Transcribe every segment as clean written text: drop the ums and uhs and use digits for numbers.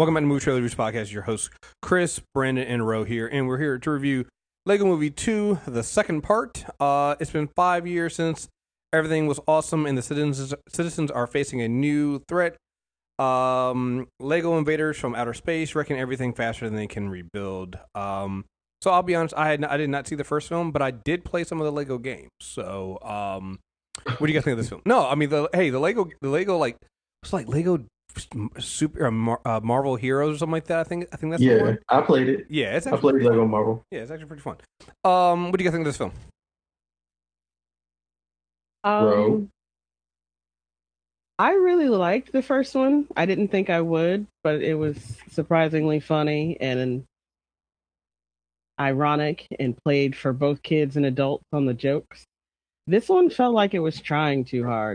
Welcome back to Movie Trailer Reviews Podcast. Your hosts, Chris, Brandon, and Ro here, and we're here to review Lego Movie 2, the second part. It's been 5 years since everything was awesome, and the citizens are facing a new threat. Lego invaders from outer space wrecking everything faster than they can rebuild. So I'll be honest, I did not see the first film, but I did play some of the Lego games. So, what do you guys think of this film? No, I mean the Lego like it's like Lego Super Marvel Heroes or something like that. I think that's the one. I played it. Yeah, it's I actually played Lego Marvel. yeah, it's actually pretty fun. What do you guys think of this film? Bro, I really liked the first one. I didn't think I would, but it was surprisingly funny and ironic and played for both kids and adults on the jokes. This one felt like it was trying too hard.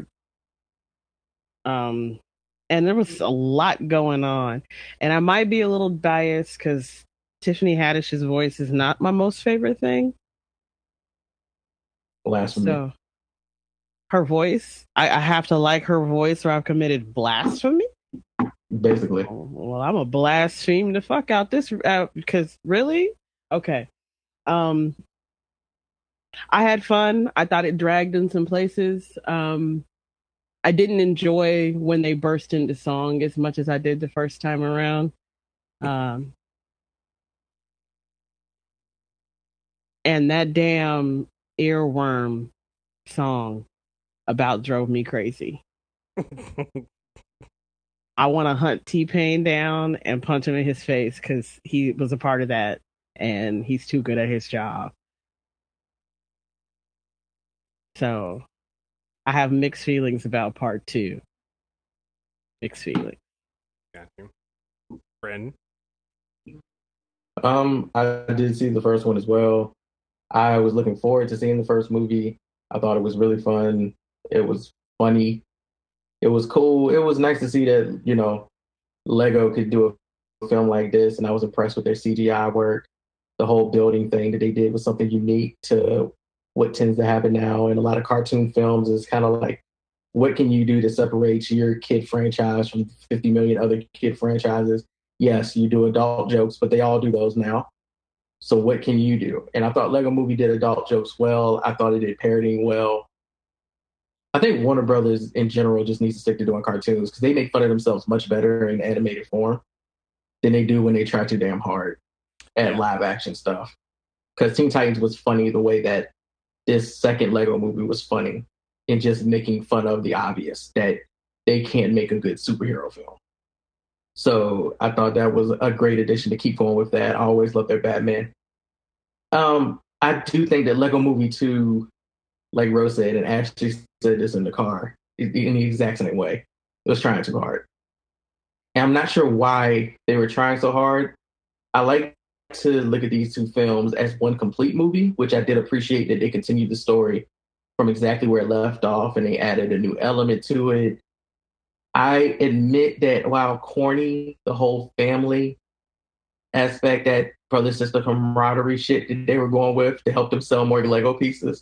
And there was a lot going on. And I might be a little biased because Tiffany Haddish's voice is not my most favorite thing. blasphemy. So her voice, I have to like her voice or I've committed blasphemy. Basically. Well, I'm a blaspheme the fuck out this because really? Okay. I had fun. I thought it dragged in some places. I didn't enjoy when they burst into song as much as I did the first time around. And that damn earworm song about drove me crazy. I want to hunt T-Pain down and punch him in his face because he was a part of that and he's too good at his job. So I have mixed feelings about part 2. Mixed feelings. Got you, Brandon. I did see the first one as well. I was looking forward to seeing the first movie. I thought it was really fun. It was funny. It was cool. It was nice to see that, Lego could do a film like this, and I was impressed with their CGI work. The whole building thing that they did was something unique to what tends to happen now in a lot of cartoon films. Is kind of like, what can you do to separate your kid franchise from 50 million other kid franchises? Yes, you do adult jokes, but they all do those now. So what can you do? And I thought Lego Movie did adult jokes well. I thought it did parodying well. I think Warner Brothers in general just needs to stick to doing cartoons because they make fun of themselves much better in animated form than they do when they try too damn hard at live action stuff. Because Teen Titans was funny the way that this second Lego movie was funny in just making fun of the obvious that they can't make a good superhero film. So I thought that was a great addition to keep going with that. I always love their Batman. I do think that Lego Movie 2, like Rose said, and Ashley said this in the car, in the exact same way, it was trying too hard. And I'm not sure why they were trying so hard. I like to look at these two films as one complete movie, which I did appreciate that they continued the story from exactly where it left off and they added a new element to it. I admit that while corny, the whole family aspect, that brother sister camaraderie shit that they were going with to help them sell more Lego pieces,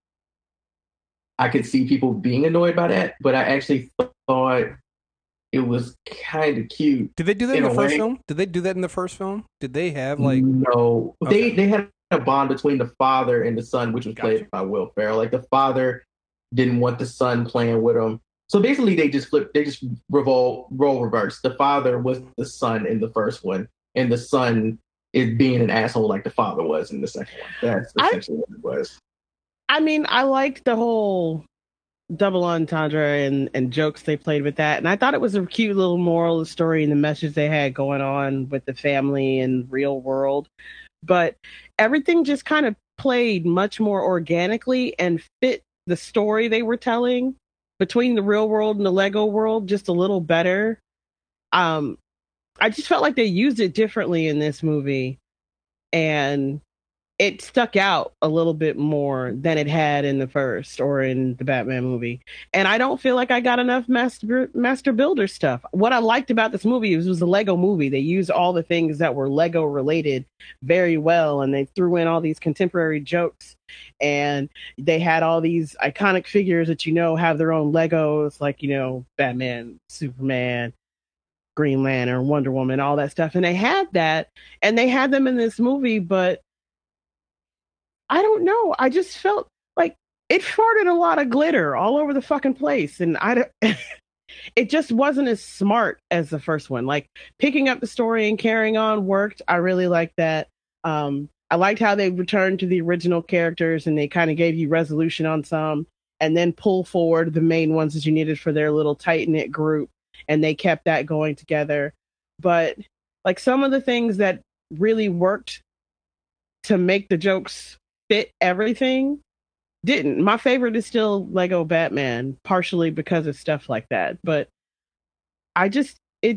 I could see people being annoyed by that, but I actually thought it was kind of cute. Did they do that in the first film? Did they do that in the first film? Did they have like no? Okay. They had a bond between the father and the son, which was Gotcha. played by Will Ferrell. Like the father didn't want the son playing with him. So basically, they just role reverse. The father was the son in the first one, and the son is being an asshole like the father was in the second one. That's essentially what it was. I mean, I liked the whole double entendre and jokes they played with that. And I thought it was a cute little moral of the story and the message they had going on with the family and real world. But everything just kind of played much more organically and fit the story they were telling between the real world and the Lego world just a little better. I just felt like they used it differently in this movie. And it stuck out a little bit more than it had in the first or in the Batman movie. And I don't feel like I got enough Master Builder stuff. What I liked about this movie was a Lego movie. They used all the things that were Lego related very well, and they threw in all these contemporary jokes. And they had all these iconic figures that have their own Legos, like, Batman, Superman, Green Lantern, Wonder Woman, all that stuff. And they had that, and they had them in this movie, but I don't know. I just felt like it farted a lot of glitter all over the fucking place. And it just wasn't as smart as the first one. Like picking up the story and carrying on worked. I really liked that. I liked how they returned to the original characters and they kind of gave you resolution on some and then pull forward the main ones that you needed for their little tight knit group. And they kept that going together. But like some of the things that really worked to make the jokes fit everything didn't. My favorite is still Lego Batman, partially because of stuff like that. But I just it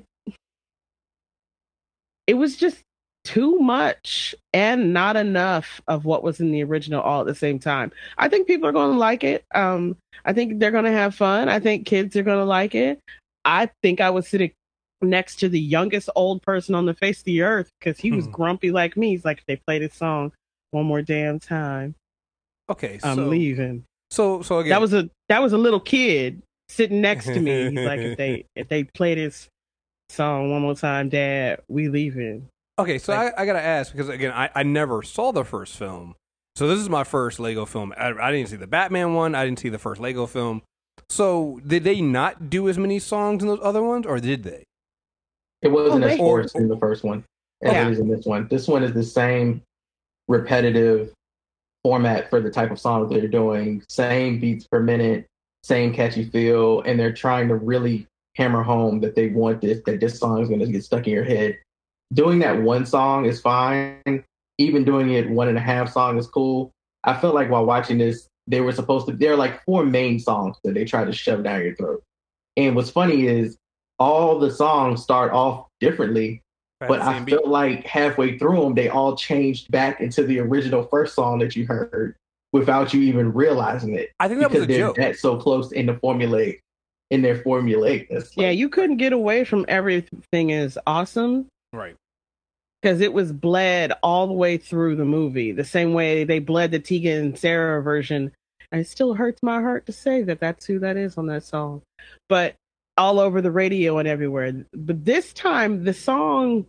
was just too much and not enough of what was in the original all at the same time. I think people are going to like it. I think they're going to have fun. I think kids are going to like it. I think I was sitting next to the youngest old person on the face of the earth because he was grumpy like me. He's like, if they play this song one more damn time, okay, I'm leaving. So again, that was a little kid sitting next to me. He's like, if they play this song one more time, Dad, we leaving. Okay, so I gotta ask because again, I never saw the first film, so this is my first Lego film. I didn't see the Batman one. I didn't see the first Lego film. So did they not do as many songs in those other ones, or did they? It wasn't as forced in the first one as it is in this one. This one is the same repetitive format for the type of songs they're doing, same beats per minute, same catchy feel, and they're trying to really hammer home that they want that this song is going to get stuck in your head. Doing that one song is fine. Even doing it 1.5 songs is cool. I felt like while watching this, there are like 4 main songs that they try to shove down your throat. And what's funny is all the songs start off differently, but I felt like halfway through them, they all changed back into the original first song that you heard without you even realizing it. I think that was a joke. Because they're that so close in their formulaicness. Yeah, you couldn't get away from Everything Is Awesome. Right. Because it was bled all the way through the movie, the same way they bled the Tegan and Sarah version. And it still hurts my heart to say that that's who that is on that song. But all over the radio and everywhere. But this time, the song,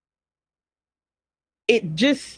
it's just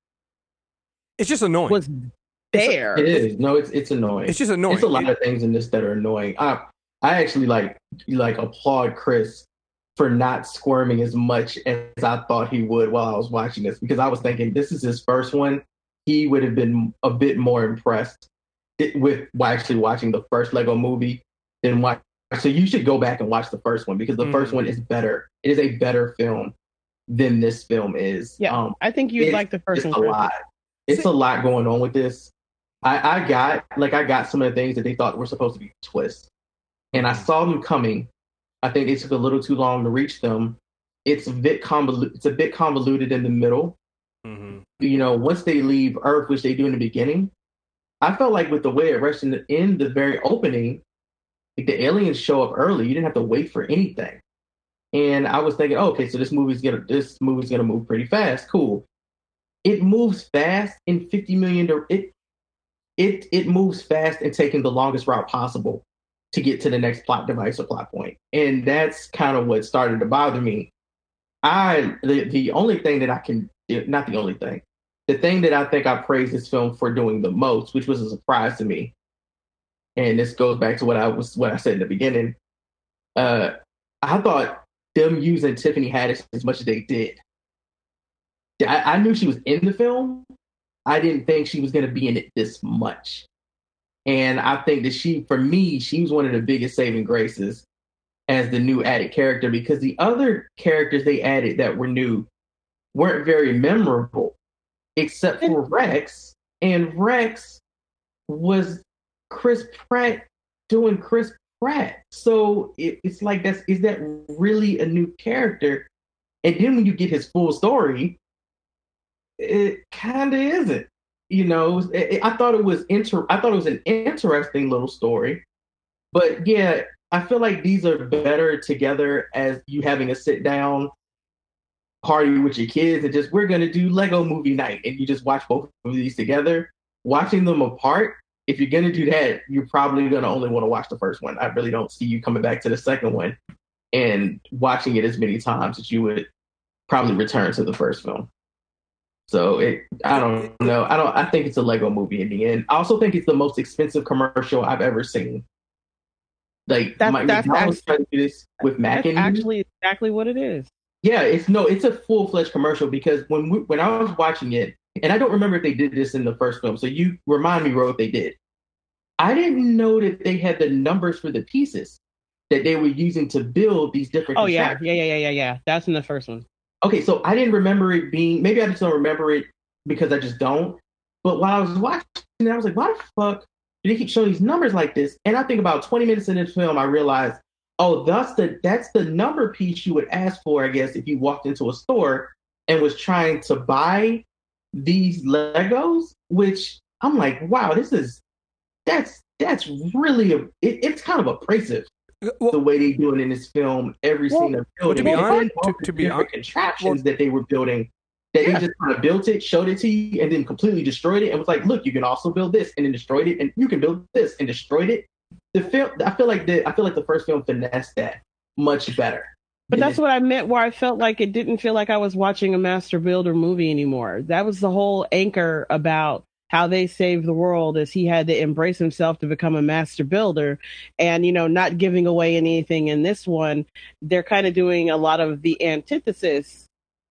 annoying. Was there. It is. No, it's annoying. It's just annoying. It's a lot of things in this that are annoying. I actually like applaud Chris for not squirming as much as I thought he would while I was watching this, because I was thinking this is his first one. He would have been a bit more impressed with actually watching the first Lego movie than watch. So you should go back and watch the first one because the first one is better. It is a better film than this film is. Yeah, I think you'd like the first one. It's a lot. It's a lot going on with this. I got some of the things that they thought were supposed to be twists, and I saw them coming. I think it took a little too long to reach them. It's a bit convoluted in the middle. Mm-hmm. You know, once they leave Earth, which they do in the beginning, I felt like with the way it rested in the very opening, like the aliens show up early. You didn't have to wait for anything. And I was thinking, okay, so this movie's gonna move pretty fast. Cool. It moves fast in 50 million. It moves fast in taking the longest route possible to get to the next plot device or plot point. And that's kind of what started to bother me. The only thing that I can, not the only thing, the thing that I think I praise this film for doing the most, which was a surprise to me, and this goes back to what I said in the beginning. I thought them using Tiffany Haddish as much as they did. I knew she was in the film. I didn't think she was going to be in it this much. And I think that she was one of the biggest saving graces as the new added character, because the other characters they added that were new weren't very memorable, except for Rex. And Rex was Chris Pratt doing Chris Pratt. So it's like, is that really a new character? And then when you get his full story, it kind of isn't. You know, I thought it was an interesting little story, but yeah, I feel like these are better together as you having a sit down party with your kids and just, we're going to do Lego movie night, and you just watch both of these together. Watching them apart, if you're going to do that, you're probably going to only want to watch the first one. I really don't see you coming back to the second one and watching it as many times as you would probably return to the first film. So I don't know. I think it's a Lego movie in the end. I also think it's the most expensive commercial I've ever seen. Like McDonald's trying to do this with Mac and Me. Actually exactly what it is. Yeah, it's a full-fledged commercial because when I was watching it, and I don't remember if they did this in the first film, so you remind me, Ro, if they did. I didn't know that they had the numbers for the pieces that they were using to build these different. Oh yeah. That's in the first one. Okay, so I didn't remember it being. Maybe I just don't remember it because I just don't. But while I was watching it, I was like, why the fuck do they keep showing these numbers like this? And I think about 20 minutes in this film, I realized, oh, that's the number piece you would ask for, I guess, if you walked into a store and was trying to buy these Legos, which I'm like, wow, that's really it's kind of abrasive. Well, the way they do it in this film, every scene of building. To be honest, contraptions that they were building, that they just kind of built it, showed it to you, and then completely destroyed it, and was like, "Look, you can also build this," and then destroyed it, and you can build this and destroyed it. The film, I feel like the first film finessed that much better. But that's what I meant, where I felt like it didn't feel like I was watching a Master Builder movie anymore. That was the whole anchor about how they saved the world, is he had to embrace himself to become a master builder, and not giving away anything in this one. They're kind of doing a lot of the antithesis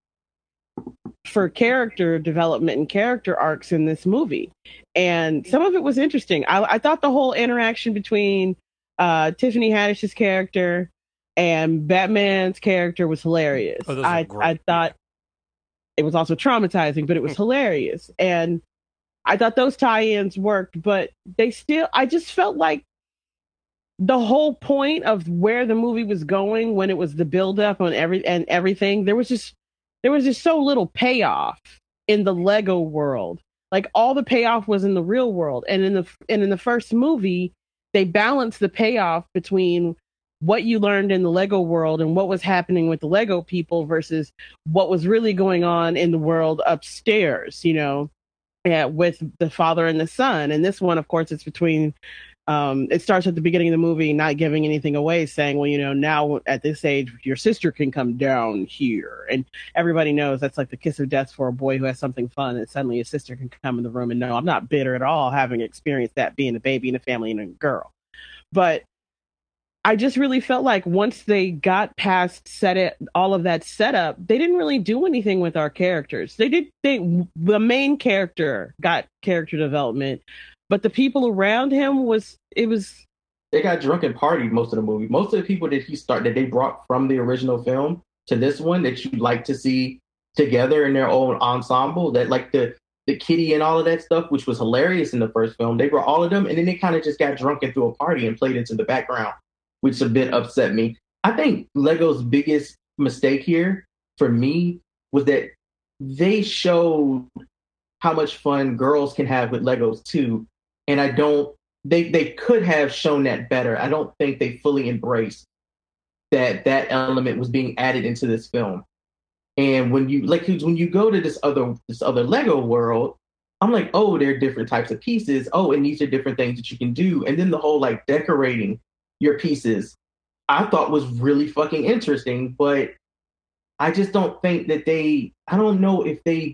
for character development and character arcs in this movie, and some of it was interesting. I thought the whole interaction between Tiffany Haddish's character and Batman's character was hilarious. I thought it was also traumatizing, but it was hilarious, and I thought those tie-ins worked, but I just felt like the whole point of where the movie was going, when it was the build-up on everything, there was just so little payoff in the Lego world. Like, all the payoff was in the real world, and in the first movie, they balanced the payoff between what you learned in the Lego world and what was happening with the Lego people versus what was really going on in the world upstairs, with the father and the son. And this one, of course, it's between, it starts at the beginning of the movie, not giving anything away, saying, well, now at this age, your sister can come down here. And everybody knows that's like the kiss of death for a boy who has something fun, and suddenly his sister can come in the room. And no, I'm not bitter at all, having experienced that, being a baby in a family and a girl. But I just really felt like once they got past all of that setup, they didn't really do anything with our characters. The main character got character development, but the people around him they got drunk and partied most of the movie. Most of the people that they brought from the original film to this one that you'd like to see together in their own ensemble, that like the kitty and all of that stuff, which was hilarious in the first film, they brought all of them, and then they kind of just got drunk and threw a party and played into the background, which a bit upset me. I think Lego's biggest mistake here, for me, was that they showed how much fun girls can have with Legos too. And they could have shown that better. I don't think they fully embraced that element was being added into this film. And when you go to this other Lego world, I'm like, oh, there are different types of pieces. Oh, and these are different things that you can do. And then the whole like decorating your pieces, I thought was really fucking interesting, but I just don't think that I don't know if they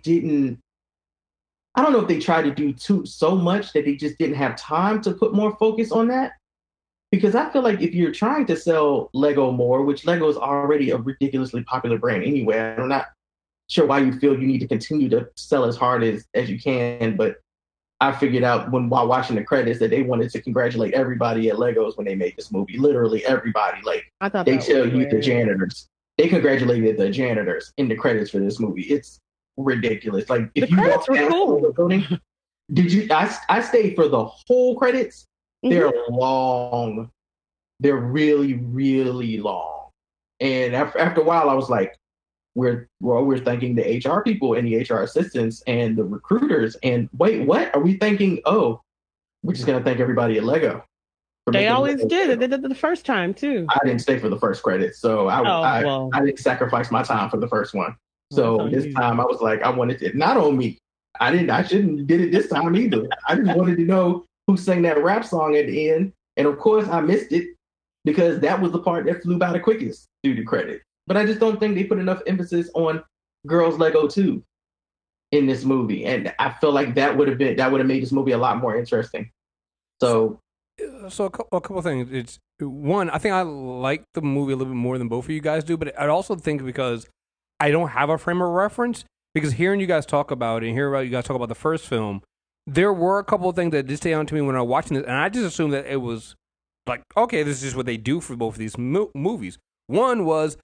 tried to do so much that they just didn't have time to put more focus on that. Because I feel like if you're trying to sell Lego more, which Lego is already a ridiculously popular brand anyway, I'm not sure why you feel you need to continue to sell as hard as you can, but I figured out while watching the credits that they wanted to congratulate everybody at Legos when they made this movie. Literally everybody. Like, they tell you the janitors. They congratulated the janitors in the credits for this movie. It's ridiculous. Like, if you walk past the building, I stayed for the whole credits. They're long. They're really, really long. And after a while, I was like, we're thanking the HR people and the HR assistants and the recruiters. And wait, what? Are we thanking? Oh, we're just going to thank everybody at Lego. They always did. They did it the first time, too. I didn't stay for the first credits, so I didn't sacrifice my time for the first one. So this time I was like, I wanted it not on me. I shouldn't did it this time either. I just wanted to know who sang that rap song at the end. And of course I missed it. because that was the part that flew by the quickest due to credit. But I just don't think they put enough emphasis on Girls Lego 2 in this movie, and I feel like that would have made this movie a lot more interesting. So a couple of things. It's one, I think I like the movie a little bit more than both of you guys do, but I also think because I don't have a frame of reference, because hearing you guys talk about it and hearing you guys talk about the first film, there were a couple of things that did stay on to me when I was watching this, and I just assumed that it was like, okay, this is just what they do for both of these movies. One was,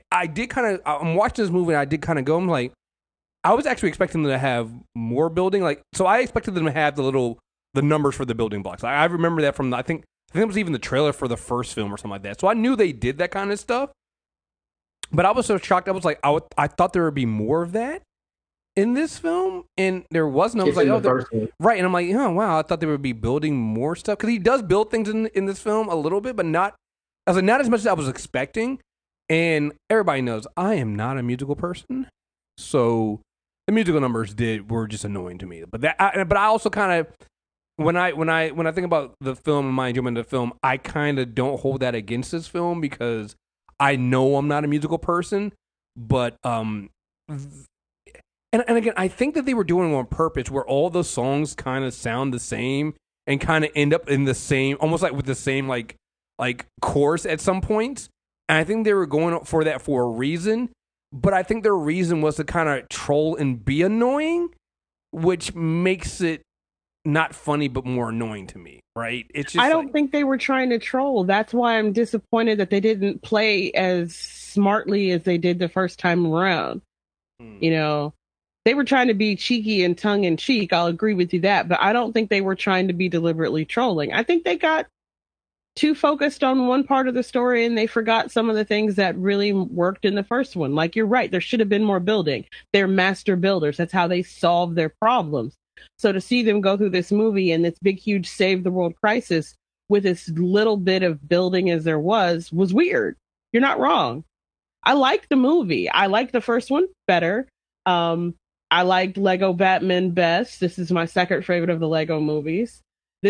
I'm watching this movie and I did kind of go, I'm like, I was actually expecting them to have more building. Like, so I expected them to have the numbers for the building blocks. I remember that from I think it was even the trailer for the first film or something like that. So I knew they did that kind of stuff. But I was so shocked. I was like, I thought there would be more of that in this film, and there wasn't. I was like, right. And I'm like, oh wow, I thought they would be building more stuff, because he does build things in this film a little bit, but not. I was like, not as much as I was expecting. And everybody knows I am not a musical person, so the musical numbers were just annoying to me. But I also kind of, when I think about the film and my enjoyment of the film, I kind of don't hold that against this film, because I know I'm not a musical person. But and again, I think that they were doing it on purpose, where all the songs kind of sound the same and kind of end up in the same, almost like with the same like chorus at some points. And I think they were going for that for a reason. But I think their reason was to kind of troll and be annoying, which makes it not funny but more annoying to me, right? It's just I don't think they were trying to troll. That's why I'm disappointed that they didn't play as smartly as they did the first time around. You know, they were trying to be cheeky and tongue in cheek. I'll agree with you that, but I don't think they were trying to be deliberately trolling. I think they got too focused on one part of the story and they forgot some of the things that really worked in the first one. Like, you're right, there should have been more building. They're master builders. That's how they solve their problems. So to see them go through this movie and this big, huge save the world crisis with as little bit of building as there was weird. You're not wrong. I liked the movie. I liked the first one better. I liked Lego Batman best. This is my second favorite of the Lego movies.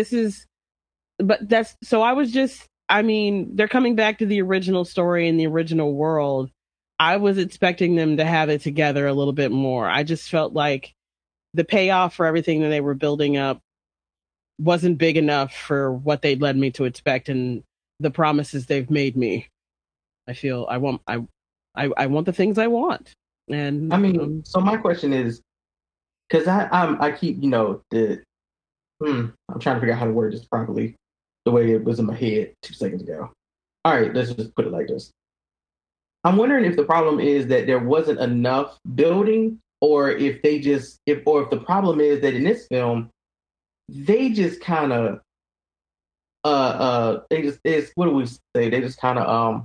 I mean, they're coming back to the original story in the original world. I was expecting them to have it together a little bit more. I just felt like the payoff for everything that they were building up wasn't big enough for what they'd led me to expect and the promises they've made me. I feel I want the things I want. And I mean, so my question is, because I keep, I'm trying to figure out how to word this properly, the way it was in my head 2 seconds ago. All right, let's just put it like this. I'm wondering if the problem is that there wasn't enough building, or if the problem is that in this film, they just kind of, what do we say? They just kind of,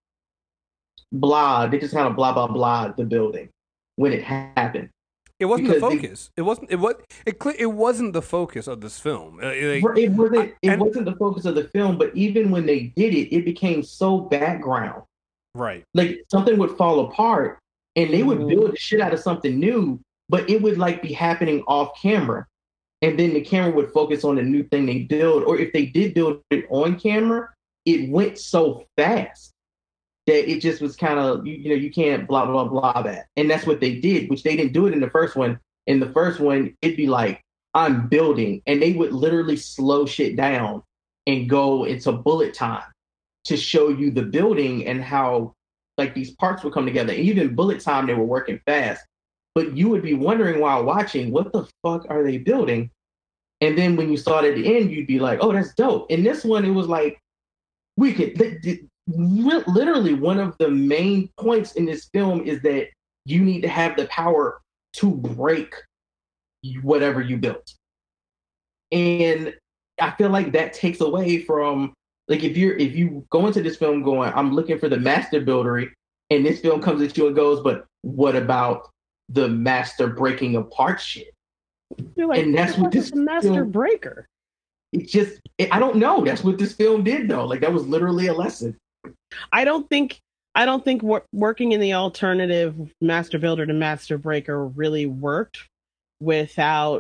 blah blah the building when it happened. It wasn't the focus. It wasn't the focus of this film. It wasn't the focus of the film, but even when they did it, it became so background. Right. Like something would fall apart and they would build the shit out of something new, but it would like be happening off camera. And then the camera would focus on the new thing they build. Or if they did build it on camera, it went so fast that it just was kind of, you can't blah, blah, blah that. And that's what they did, which they didn't do it in the first one. In the first one, it'd be like, I'm building. And they would literally slow shit down and go into bullet time to show you the building and how like these parts would come together. And even bullet time, they were working fast. But you would be wondering while watching, what the fuck are they building? And then when you saw it at the end, you'd be like, oh, that's dope. In this one, it was like, literally one of the main points in this film is that you need to have the power to break whatever you built. And I feel like that takes away from, like, if you go into this film going, I'm looking for the master buildery, and this film comes at you and goes, but what about the master breaking apart shit? You're like, and that's what this master film, breaker. I don't know. That's what this film did, though. Like, that was literally a lesson. I don't think working in the alternative master builder to master breaker really worked without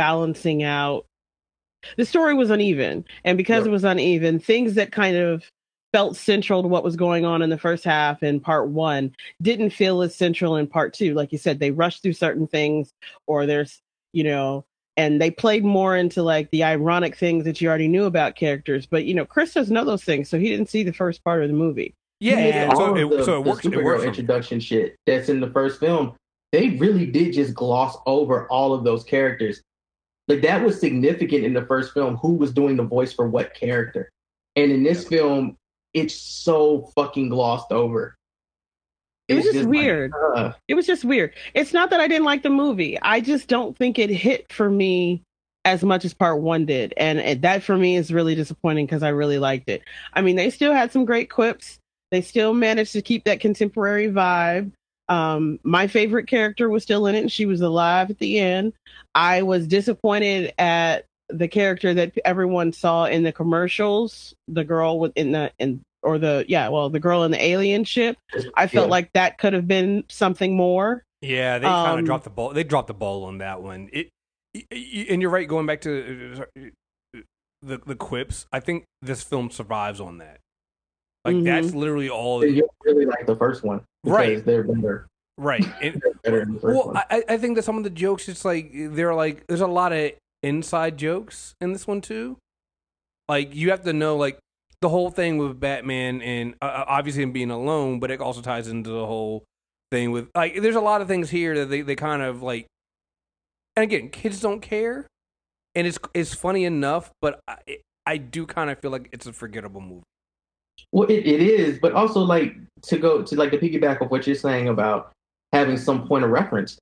balancing out. The story was uneven, and because it was uneven, things that kind of felt central to what was going on in the first half in part one didn't feel as central in part two. Like you said, they rushed through certain things, or there's, and they played more into like the ironic things that you already knew about characters. But Chris doesn't know those things, so he didn't see the first part of the movie. Yeah, all of so it works. The superhero introduction shit that's in the first film, they really did just gloss over all of those characters. Like that was significant in the first film. Who was doing the voice for what character? And in this film, it's so fucking glossed over. It was just weird. It was just weird. It's not that I didn't like the movie. I just don't think it hit for me as much as part one did. And that for me is really disappointing because I really liked it. I mean, they still had some great quips. They still managed to keep that contemporary vibe. My favorite character was still in it, and she was alive at the end. I was disappointed at the character that everyone saw in the commercials, the girl the girl in the alien ship. I felt like that could have been something more. Yeah, they kind of dropped the ball. They dropped the ball on that one. And you're right. Going back to the quips, I think this film survives on that. Like that's literally all. You really like the first one, right? They're better, right? And, better than the first one. I think that some of the jokes, it's like there's a lot of inside jokes in this one too. Like you have to know like the whole thing with Batman and obviously him being alone, but it also ties into the whole thing with like there's a lot of things here that they kind of like. And again, kids don't care, and it's funny enough, but I do kind of feel like it's a forgettable movie. Well, it is, but also like to piggyback of what you're saying about having some point of reference.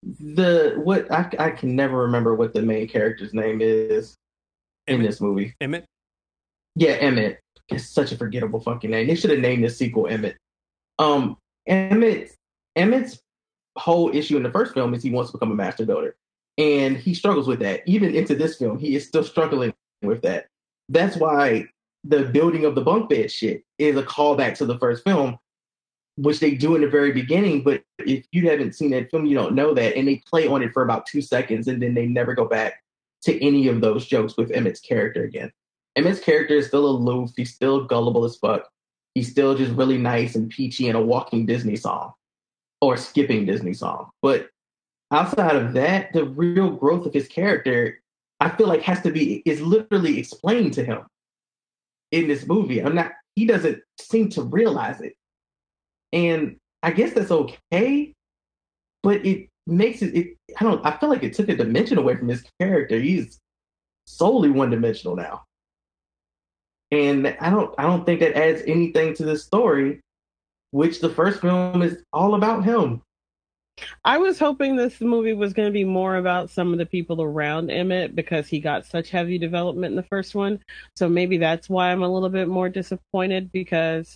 I can never remember what the main character's name is in this movie. Emmett? Yeah, Emmett. It's such a forgettable fucking name. They should have named this sequel Emmett. Emmett's whole issue in the first film is he wants to become a master builder. And he struggles with that. Even into this film, he is still struggling with that. That's why the building of the bunk bed shit is a callback to the first film, which they do in the very beginning. But if you haven't seen that film, you don't know that. And they play on it for about 2 seconds, and then they never go back to any of those jokes with Emmett's character again. Emmett's character is still aloof. He's still gullible as fuck. He's still just really nice and peachy and a walking Disney song or skipping Disney song. But outside of that, the real growth of his character, I feel like is literally explained to him in this movie. He doesn't seem to realize it. And I guess that's okay, but it makes I feel like it took a dimension away from his character. He's solely one-dimensional now. And I don't think that adds anything to the story, which the first film is all about him. I was hoping this movie was going to be more about some of the people around Emmett because he got such heavy development in the first one. So maybe that's why I'm a little bit more disappointed because,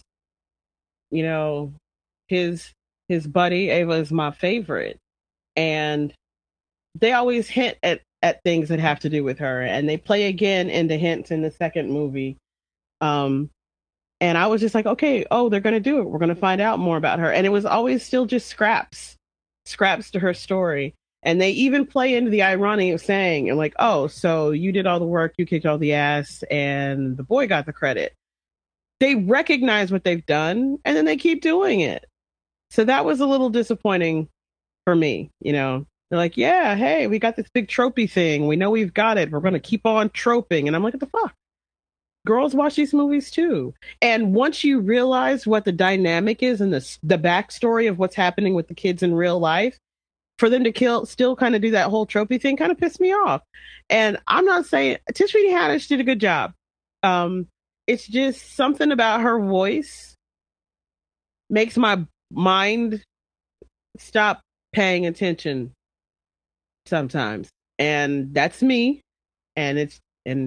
his buddy Ava is my favorite, and they always hint at things that have to do with her, and they play again into hints in the second movie. And I was just like, okay, they're going to do it. We're going to find out more about her. And it was always still just scraps to her story. And they even play into the irony of saying, and like, oh, so you did all the work, you kicked all the ass, and the boy got the credit. They recognize what they've done, and then they keep doing it. So that was a little disappointing for me, They're like, yeah, hey, we got this big tropey thing. We know we've got it. We're going to keep on troping. And I'm like, what the fuck? Girls watch these movies too. And once you realize what the dynamic is and the backstory of what's happening with the kids in real life, for them to still kind of do that whole tropey thing kind of pissed me off. And I'm not saying Tiffany Haddish did a good job. It's just something about her voice makes my mind stop paying attention sometimes. And that's me. And it's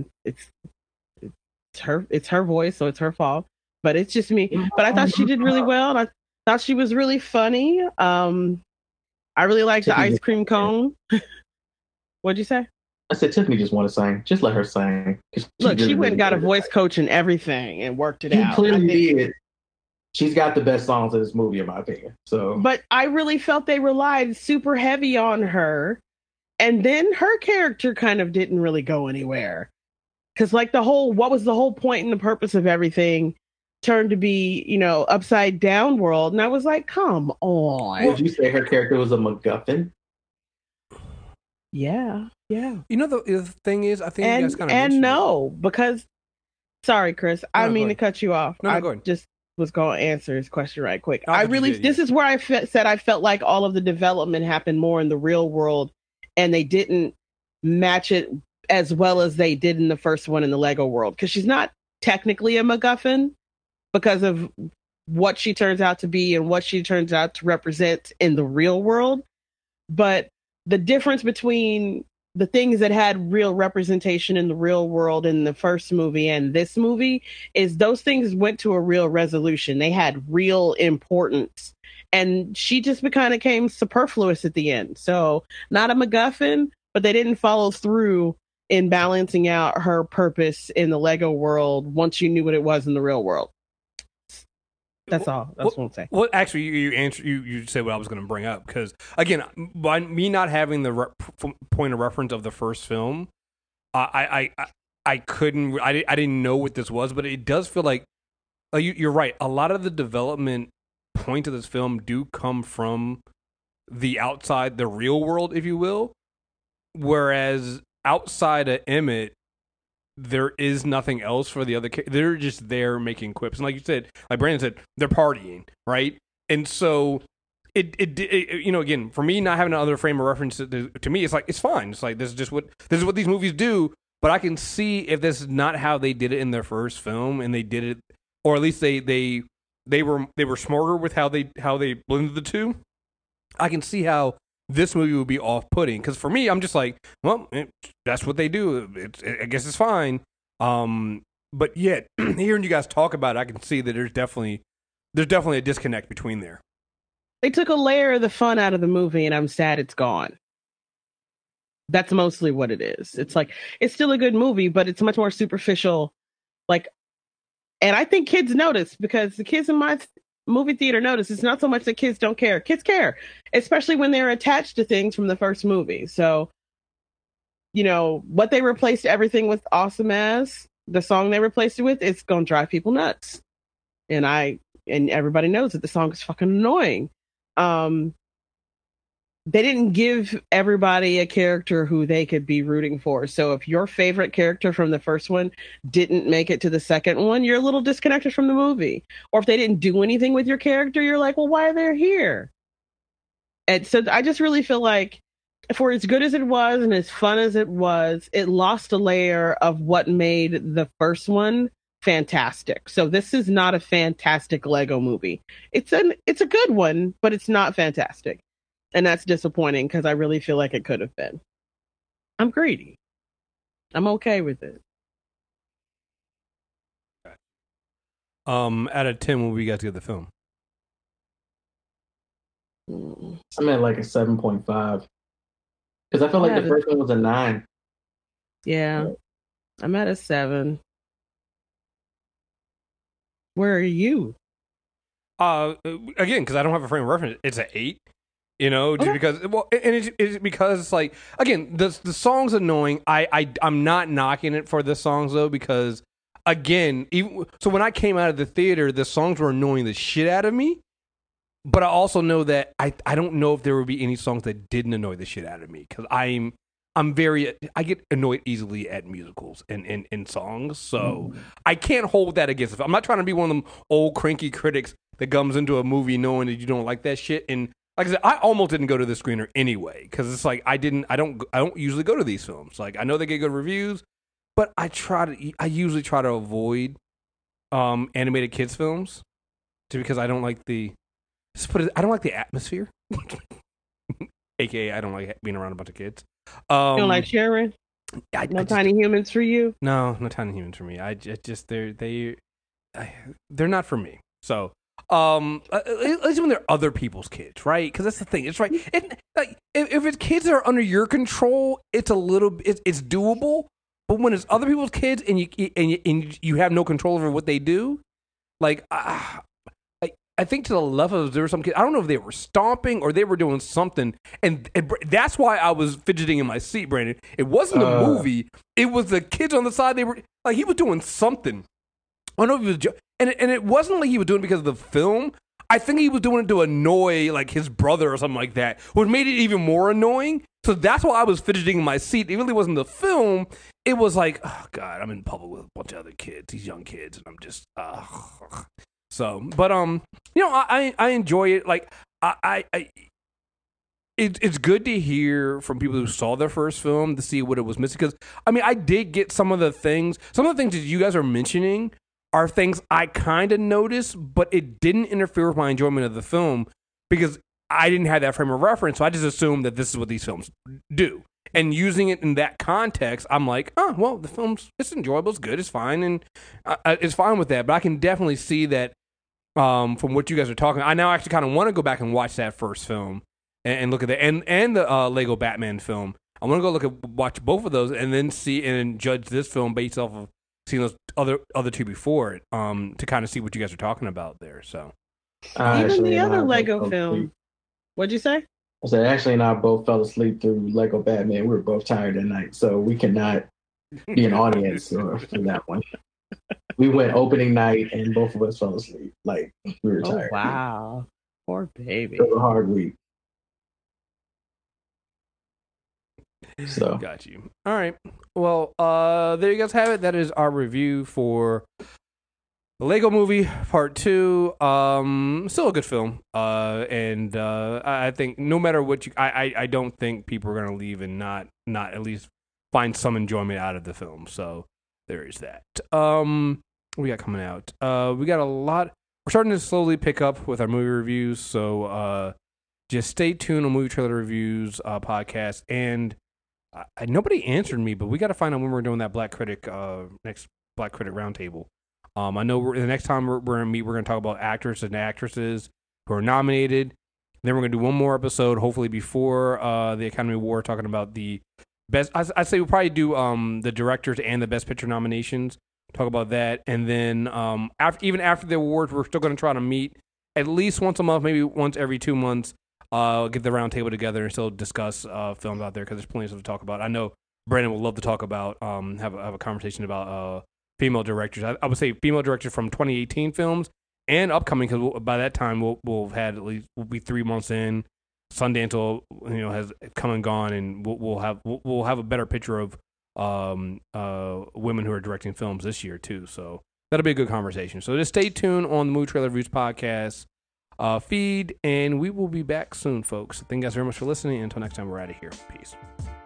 her voice, so it's her fault. But it's just me. But I thought she did really well. And I thought she was really funny. I really liked the ice cream cone. What'd you say? I said Tiffany just want to sing. Just let her sing. Look, she went and got a voice coach and everything and worked it out. She clearly did. She's got the best songs in this movie, in my opinion. So, but I really felt they relied super heavy on her, and then her character kind of didn't really go anywhere. Because, like, what was the whole point and the purpose of everything turned to be, upside down world. And I was like, come on. Would you say her character was a MacGuffin? Yeah. The thing is, I think you guys kind of and no, because sorry, Chris, I mean to cut you off. No, I go ahead. just was going to answer his question right quick. This is where I said I felt like all of the development happened more in the real world, and they didn't match it as well as they did in the first one in the Lego world, because she's not technically a MacGuffin because of what she turns out to be and what she turns out to represent in the real world. But the difference between the things that had real representation in the real world in the first movie and this movie is those things went to a real resolution. They had real importance. And she just kind of came superfluous at the end. So not a MacGuffin, but they didn't follow through in balancing out her purpose in the Lego world once you knew what it was in the real world. That's all. That's what I'm saying. Well, actually, you said what I was going to bring up, because again, by me not having the point of reference of the first film, I didn't know what this was, but it does feel like you're right. A lot of the development points of this film do come from the outside, the real world, if you will, whereas outside of Emmett, there is nothing else for the other. They're just there making quips, and like you said, like Brandon said, they're partying, right? And so it again, for me not having another frame of reference to me, it's like it's fine. It's like this is what these movies do. But I can see if this is not how they did it in their first film, and they did it, or at least they were smarter with how they blended the two. I can see how this movie would be off-putting, because for me, I'm just like, well, that's what they do. I guess it's fine. But yet, hearing you guys talk about it, I can see that there's definitely a disconnect between there. They took a layer of the fun out of the movie, and I'm sad it's gone. That's mostly what it is. It's like, it's still a good movie, but it's much more superficial. Like, and I think kids notice, because the kids in my movie theater notice it's not so much that kids don't care. Kids care, especially when they're attached to things from the first movie. So, what they replaced everything with awesome as, the song they replaced it with, it's going to drive people nuts. And everybody knows that the song is fucking annoying. They didn't give everybody a character who they could be rooting for. So if your favorite character from the first one didn't make it to the second one, you're a little disconnected from the movie. Or if they didn't do anything with your character, you're like, well, why are they here? And so I just really feel like, for as good as it was and as fun as it was, it lost a layer of what made the first one fantastic. So this is not a fantastic Lego movie. It's a good one, but it's not fantastic. And that's disappointing, because I really feel like it could have been. I'm greedy. I'm okay with it. Out of 10, what would you guys give the film? I'm at like a 7.5. Because I feel like the first one was a 9. Yeah. I'm at a 7. Where are you? Again, because I don't have a frame of reference, it's an 8. Just because, well, and it's because, like, again, the song's annoying. I'm not knocking it for the songs, though, because, again, so when I came out of the theater, the songs were annoying the shit out of me. But I also know that I don't know if there would be any songs that didn't annoy the shit out of me, because I get annoyed easily at musicals and songs, so I can't hold that against it. I'm not trying to be one of them old cranky critics that comes into a movie knowing that you don't like that shit. And like I said, I almost didn't go to the screener anyway, because it's like I don't usually go to these films. Like, I know they get good reviews, but I usually try to avoid animated kids films, because I don't like the atmosphere. AKA, I don't like being around a bunch of kids. You don't like Sharon? No Tiny Humans for you? No Tiny Humans for me. They're not for me. So, at least when they're other people's kids, right? Because that's the thing. It's right. If it's kids that are under your control, it's it's doable. But when it's other people's kids and you have no control over what they do, like, I think to the left of us, there were some kids. I don't know if they were stomping or they were doing something, and that's why I was fidgeting in my seat, Brandon. It wasn't the movie; it was the kids on the side. They were like, he was doing something. I don't know if and it wasn't like he was doing it because of the film. I think he was doing it to annoy like his brother or something like that, which made it even more annoying. So that's why I was fidgeting in my seat. It really wasn't the film. It was like, oh God, I'm in public with a bunch of other kids, these young kids, and I'm just, so. But I enjoy it. Like it's good to hear from people who saw their first film to see what it was missing. Because I mean, I did get some of the things that you guys are mentioning are things I kind of noticed, but it didn't interfere with my enjoyment of the film because I didn't have that frame of reference. So I just assumed that this is what these films do. And using it in that context, I'm like, oh, well, the film's, it's enjoyable, it's good, it's fine, and it's fine with that. But I can definitely see that from what you guys are talking. I now actually kind of want to go back and watch that first film and look at that, and the Lego Batman film. I want to go watch both of those, and then see and judge this film based off of seeing those other two before it, to kind of see what you guys are talking about there. So even the other Lego film. What'd you say? I said Ashley and I both fell asleep through Lego Batman. We were both tired that night, so we cannot be an audience for that one. We went opening night, and both of us fell asleep. Like, we were tired. Oh, wow. Poor baby. It was a hard week. So got you. All right. Well, there you guys have it. That is our review for the Lego Movie Part 2. Still a good film. And I think no matter what I don't think people are gonna leave and not at least find some enjoyment out of the film. So there is that. What we got coming out? We got a lot. We're starting to slowly pick up with our movie reviews. So just stay tuned on Movie Trailer Reviews podcast. And nobody answered me, but we got to find out when we're doing that next Black Critic Roundtable. I know the next time we're going to meet, we're going to talk about actors and actresses who are nominated. Then we're going to do one more episode, hopefully before the Academy Award, talking about the best. I'd say we'll probably do the directors and the Best Picture nominations. Talk about that, and then even after the awards, we're still going to try to meet at least once a month, maybe once every 2 months. Get the round table together and still discuss films out there because there's plenty of stuff to talk about. I know Brandon would love to talk about have a conversation about female directors. I would say female directors from 2018 films and upcoming, because by that time we'll be 3 months in. Sundance will, has come and gone, and we'll have a better picture of women who are directing films this year too. So that'll be a good conversation. So just stay tuned on the Movie Trailer Reviews podcast feed, and we will be back soon, folks. Thank you guys very much for listening. Until next time, we're out of here. Peace.